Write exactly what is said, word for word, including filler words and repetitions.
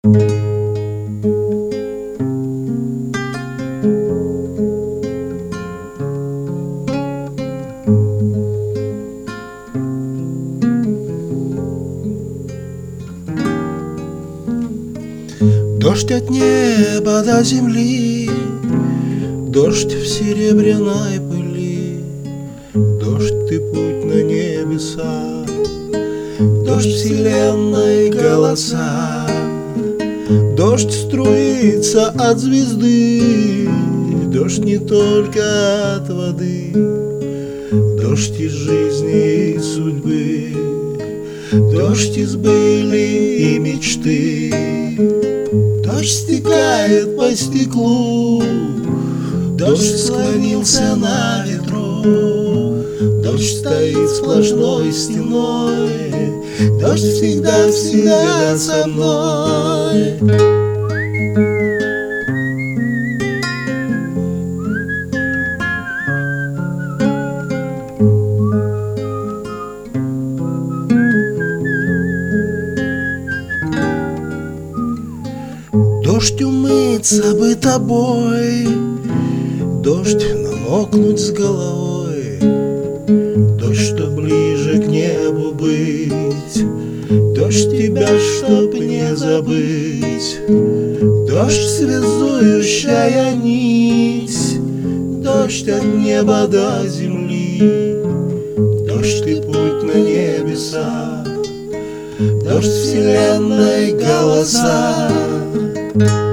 Дождь от неба до земли, дождь в серебряной пыли, дождь ты путь на небеса, дождь вселенной голоса, дождь струится от звезды, дождь не только от воды, дождь из жизни и судьбы, дождь из были и мечты. Дождь стекает по стеклу, дождь склонился на ветру, дождь стоит сплошной стеной, дождь всегда-всегда со мной. Дождь умыться бы тобой, дождь намокнуть с головой, дождь, чтоб ближе к небу быть, дождь тебя, чтоб не забыть, дождь связующая нить, дождь от неба до земли, дождь ты путь на небеса, дождь вселенной голоса.